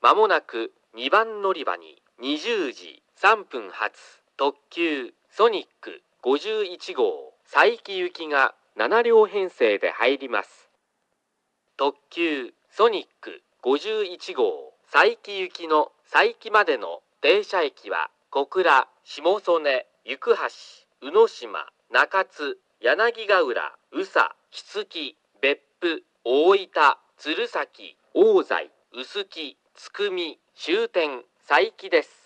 まもなく2番乗り場に20時3分発特急ソニック51号佐伯行きが7両編成で入ります。特急ソニック51号佐伯行きの佐伯までの停車駅は小倉、下曽根、行橋、宇野島、中津、柳ヶ浦、宇佐、杵築、別府、大分、鶴崎、大西、臼杵、津久見、終点、佐伯です。